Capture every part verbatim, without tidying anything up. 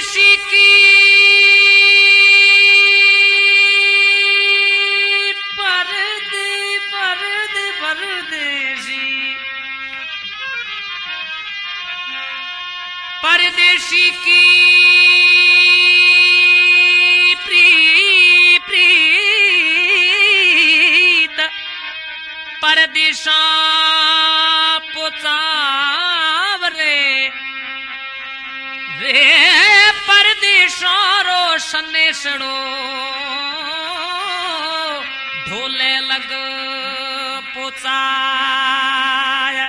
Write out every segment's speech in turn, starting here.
परदेशी की परदे परदे परदेशी परदेशी की प्री प्रीत परदेशा पोचावरे रे परदेशा रो सनेसड़ो ढोले लग पोचाया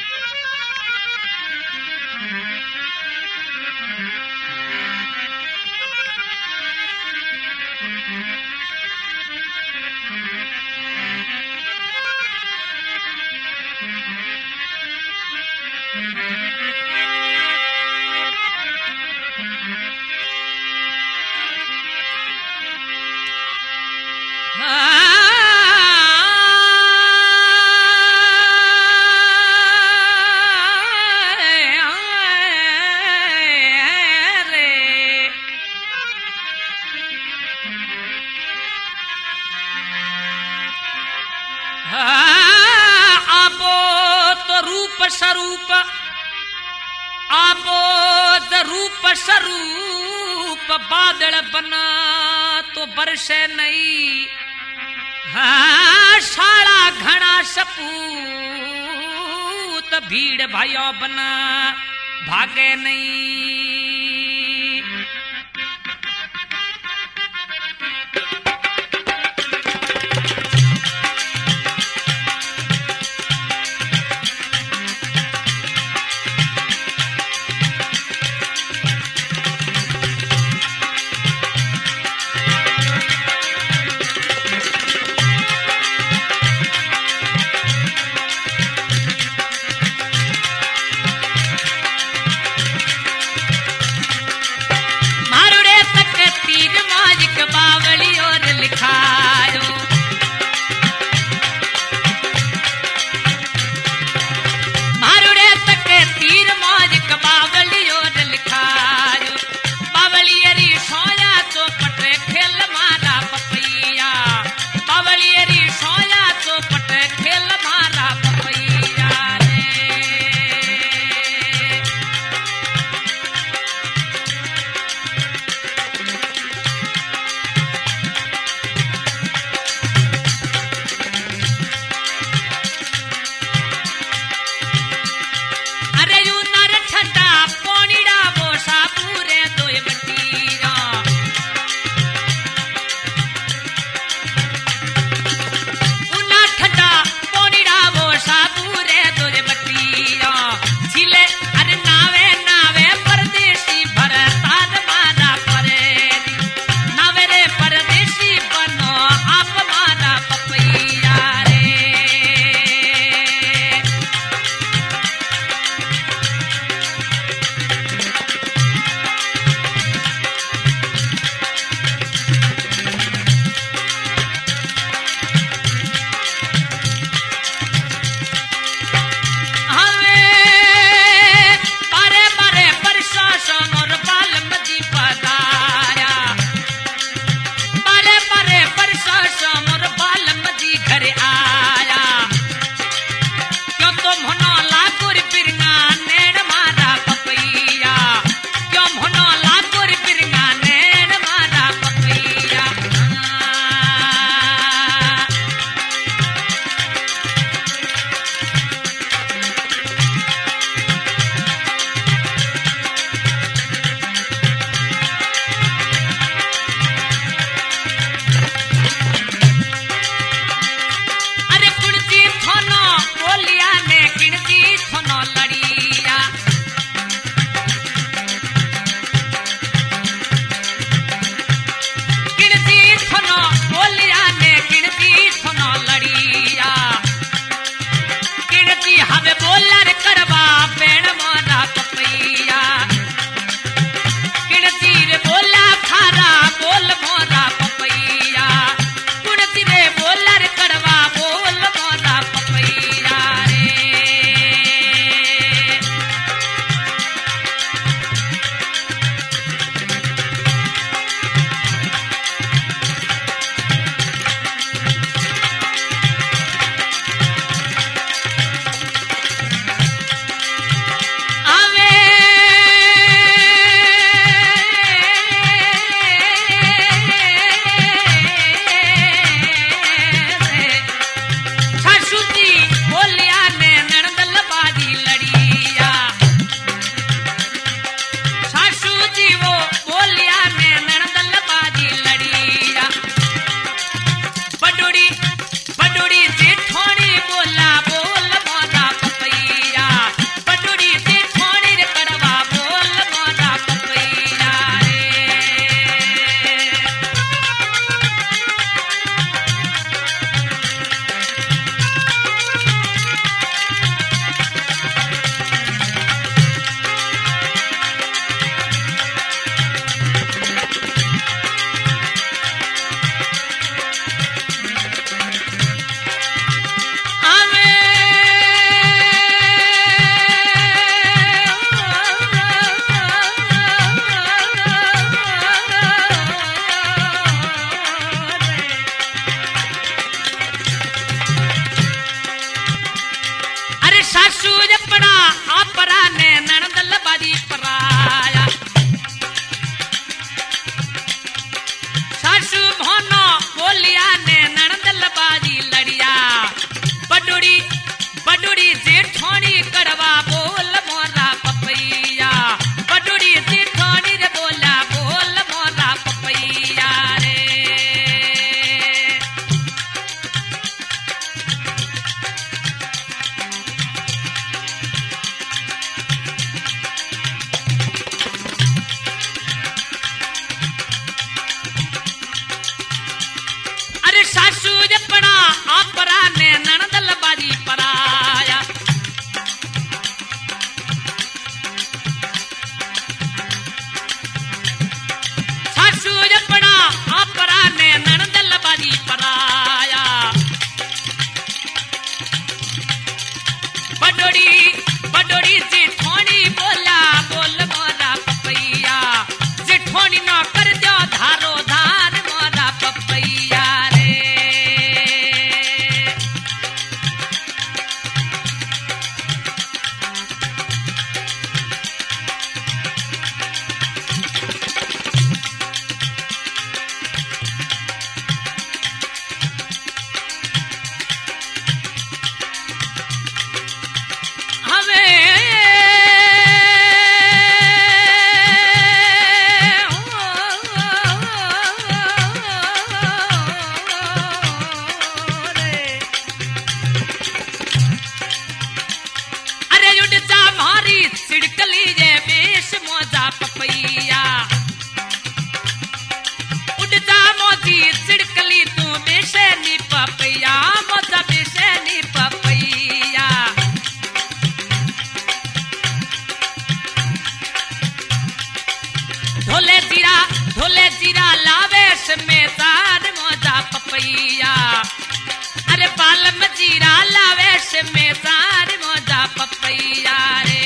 स्वरूप आबोद रूप स्वरूप बादल बना तो बरसे नहीं हाँ शाला घना सपूत भीड़ भाइयों बना भागे नहीं अपना आपरा ने नणदल बाजी पराया सासू अपना आपरा ने नणदल बाजी पराया बडोड़ी बडोड़ी जेठोनी बोला बोल मोरा पपैया जेठोनी ना कर दो धारो धार मोरा पपैया रे पपैया उड़ता मोती सिड़कली तू बेशनी पपैया मोता बेशनी पपैया ढोले जीरा ढोले जीरा लावेश में तार मोजा पपैया अरे बालम जीरा लावेश में तार मोजा पपैया रे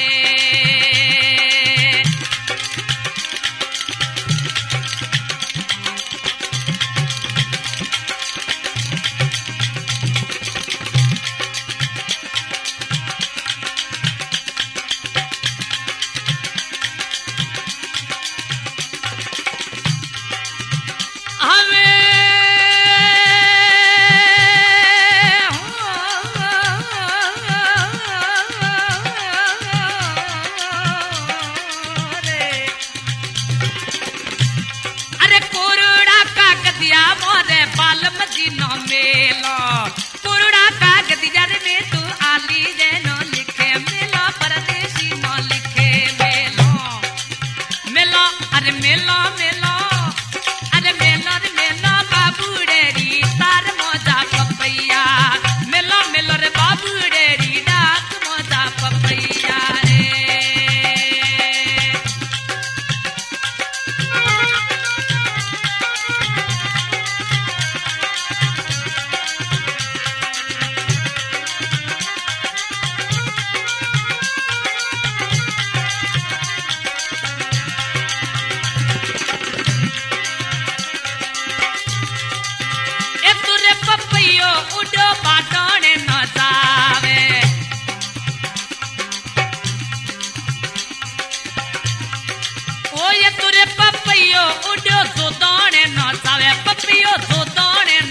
मेलो पुरड़ा कागज जर में तू आली जैनो लिखे मेलो परदेसी नो लिखे मेलो मेलो अरे मेलो मेलो अरे मेलो रे मेलो बाबूड़ेरी तार मोजा पपैया मेलो मेलो रे बाबूड़ेरी डाक मोजा पपैया रे उडो बाटोने न जावे ओ ये तुरे पपैयो उडो जोदोने न जावे पपैयो जोदोने